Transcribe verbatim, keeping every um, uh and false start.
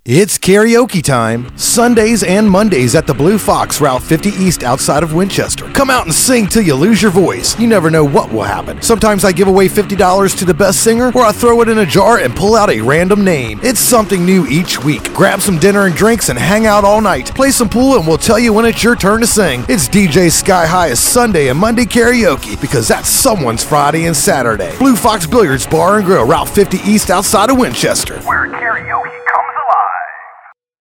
It's karaoke time. Sundays and Mondays at the Blue Fox, Route fifty East outside of Winchester. Come out and sing till you lose your voice. You never know what will happen. Sometimes I give away fifty dollars to the best singer, or I throw it in a jar and pull out a random name. It's something new each week. Grab some dinner and drinks and hang out all night. Play some pool and we'll tell you when it's your turn to sing. It's D J Sky High's Sunday and Monday karaoke, because that's someone's Friday and Saturday. Blue Fox Billiards Bar and Grill, Route fifty East outside of Winchester.